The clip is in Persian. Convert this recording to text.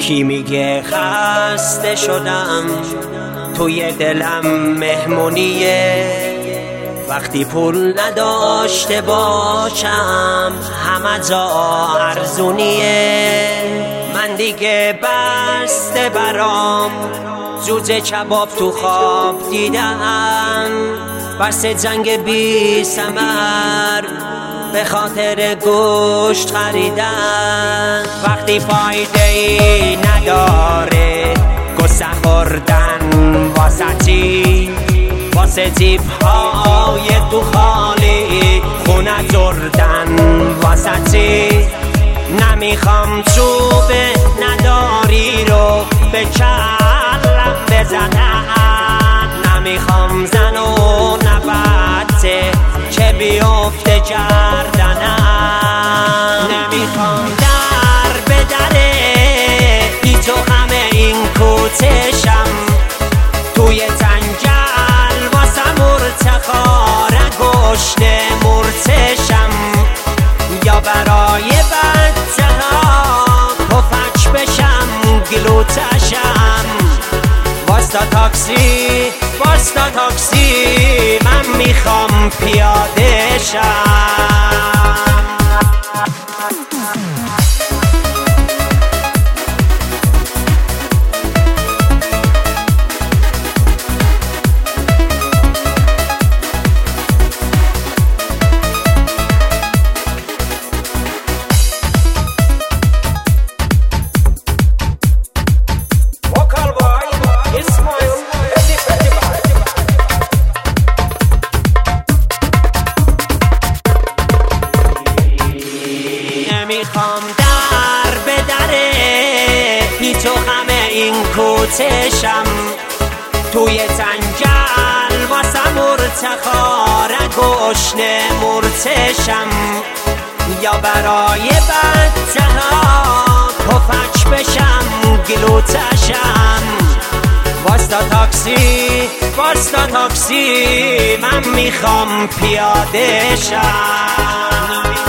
کی میگه خسته شدم توی دلم مهمونیه، وقتی پول نداشته باشم همه جا ارزونیه. من دیگه بسته برام جوجه کباب تو خواب دیدم، بس جنگ بی ثمر به خاطر گوشت خریدن. وقتی فایده ای نداره گسه خوردن واسه چی؟ واسه جیب های تو خالی خونه جردن واسه چی؟ نمیخوام چوب نداری رو به کلم بزنم، نمیخوام زن و نبته که بیفته گردنم، نمیخوام در به دره هیچ و همه این کوچشم توی جنگل واسه مرتخاره گشت مرتشم، یا برای بچه ها پفک بشم گلوتشم. واستا تاکسی من میخوام پیاده شم. نمیخوام در به دره هیچ و همه این کوچشم توی جنگل واسه مرتخاره گشت مرتشم، یا برای بچه ها پفک بشم گلوتشم. واستا تاکسی من میخوام پیاده شم.